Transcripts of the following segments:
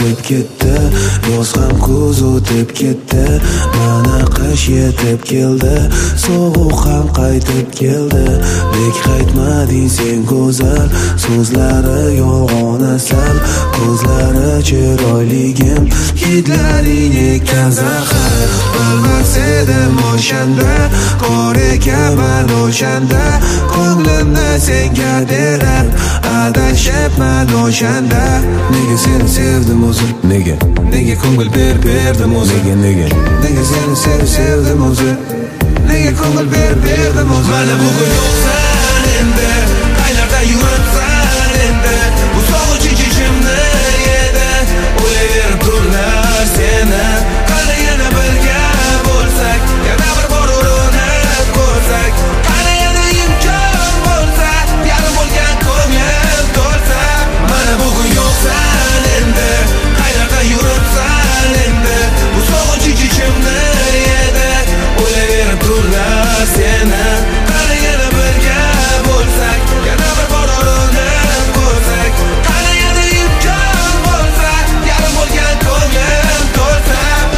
o'tib ketdi, yoz ham kuz o'tib ketdi, mana qish yetib keldi, sovuq ham qaytib keldi. Nek qaytmading sen go'zal, so'zlari yolg'on asal, ko'zlari chiroyligim, hidlaring ekan zahar. Bilmas edim o'shanda, qor ekaman o'shanda, ko'nglimni senga berib adashibman o'shanda. Nega seni sevdim o'zi? Nega ko'ngil berdim o'zi? Nega seni sevdim o'zi? Nega ko'ngil berdim o'zi? Mana bugun yo'qsan endi, qaylarda yuribsan endi, bu sog'inch ichimni yedi, o'ylayverib tunlar seni. Qani yana birga bo'lsak, yana bir bor urinib ko'rsak, qani yana imkon bo'lsa, yarim bo'lgan ko'nglim to'lsa. Mana bugun yo'qsan endi, qaylarda yuribsan endi, bu sog'inch ichimni yedi, o'ylayverib tunlar seni. Qani yana birga bo'lsak, yana bir bor urinib ko'rsak, qani yana imkon bo'lsa, yarim bo'lgan ko'nglim to'lsa.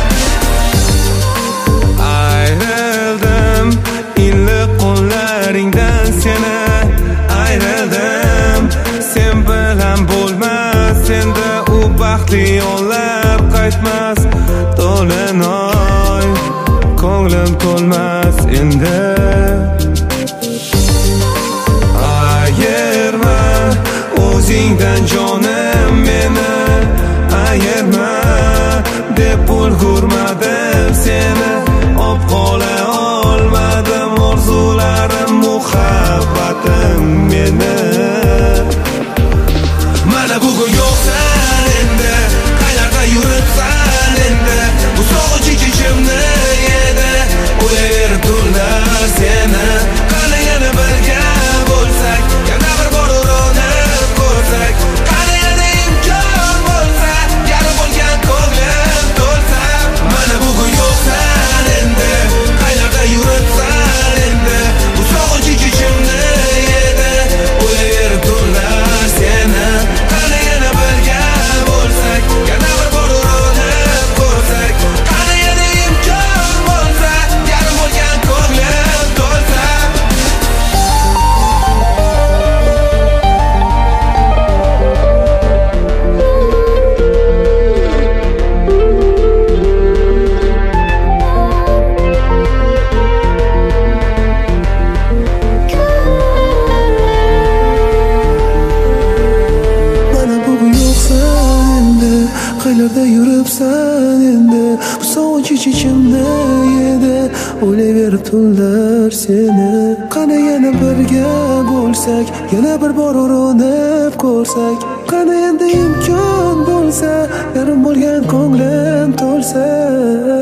Ayrildim iliq qo'llaringdan seni, ayrildim sen bilan bo'lmas endi u baxtli yollar qaytmas. To'linoy ko'nglim to'lmas endi. Ayirma o'zingdan jonim meni, ayirma deb ulgurmadim seni, qola olmadim orzularim, muhabbatim meni. Mana bugun yo'qsan endi, qaylarda yuribsan endi, bu sog'inch ichimni yedi, o'ylayverib tunlar seni. Qani yana birga bo'lsak, yana bir bor urinib ko'rsak, qani yana imkon bo'lsa, yarim bo'lgan ko'nglim to'lsa. Mana bugun yo'qsan endi, qaylarda yuribsan endi, bu sog'inch ichimni yedi, o'ylayverib tunlar seni. Qani yana birga bo'lsak, yana bir bor urinib ko'rsak, qani yana imkon bo'lsa, yarim bo'lgan ko'nglim to'lsa. Mana bugun yo'qsan endi, qaylarda yuribsan endi, bu sog'inch ichimni yedi, o'ylayverib tunlar seni. Qani yana birga bo'lsak, yana bir bor urinib ko'rsak, qani endi imkon bo'lsa, yarim bo'lgan ko'nglim to'lsa.